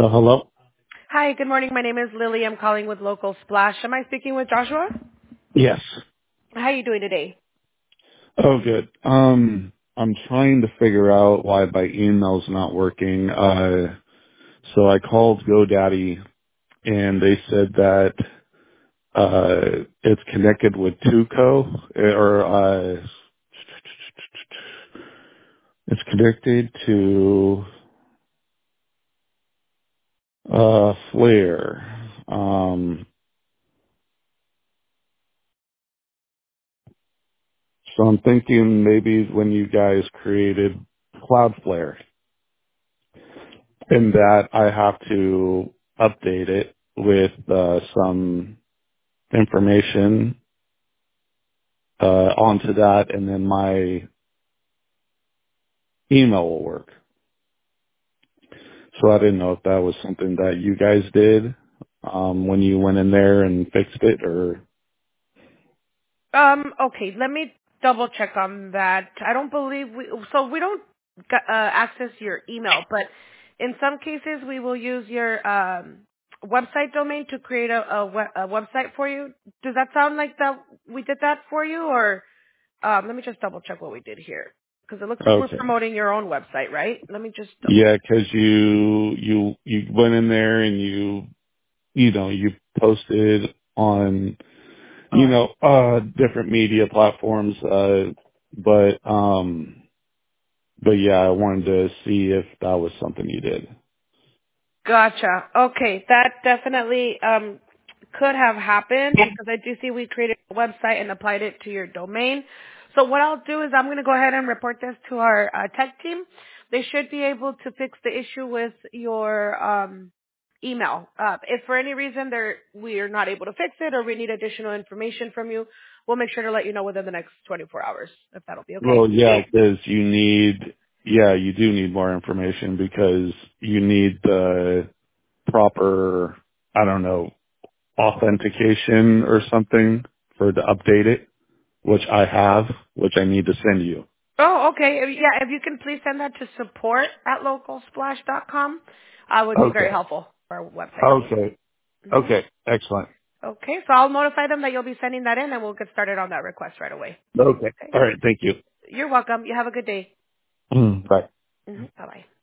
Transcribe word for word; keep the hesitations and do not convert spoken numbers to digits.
Uh, hello? Hi, good morning. My name is Lily. I'm calling with Local Splash. Am I speaking with Joshua? Yes. How are you doing today? Oh, good. Um, I'm trying to figure out why my email's not working. Uh, so I called GoDaddy and they said that, uh, it's connected with Tuco or, uh, it's connected to, uh, Flare. Um, so I'm thinking maybe when you guys created Cloudflare, in that I have to update it with uh, some information uh, onto that, and then my email will work. So I didn't know if that was something that you guys did um, when you went in there and fixed it, or Um, okay, let me double check on that. I don't believe we, so we don't g- uh, access your email, but in some cases we will use your um, website domain to create a, a, we- a website for you. Does that sound like that we did that for you, or um, let me just double check what we did here because it looks like we're okay, promoting your own website, right? Let me just double. yeah, because you you you went in there and you you know you posted on you Oh, know uh different media platforms, uh, but um But yeah, I wanted to see if that was something you did. gotcha. Okay, that definitely um, could have happened because I do see we created a website and applied it to your domain. So what I'll do is I'm going to go ahead and report this to our uh, tech team. They should be able to fix the issue with your um, email. Uh, if for any reason they're, we are not able to fix it or we need additional information from you, we'll make sure to let you know within the next twenty-four hours if that'll be okay. Well, yeah, because you need, yeah, you do need more information because you need the proper, I don't know, authentication or something for to update it, which I have, which I need to send you. Oh, okay. If- Yeah, if you can please send that to support at localsplash dot com, uh, would be very Okay. helpful for our website domain. Okay. hmm Okay. Excellent. Okay, so I'll notify them that you'll be sending that in, and we'll get started on that request right away. Okay. Okay. All right. Thank you. You're welcome. You have a good day. Bye. hmm Bye bye.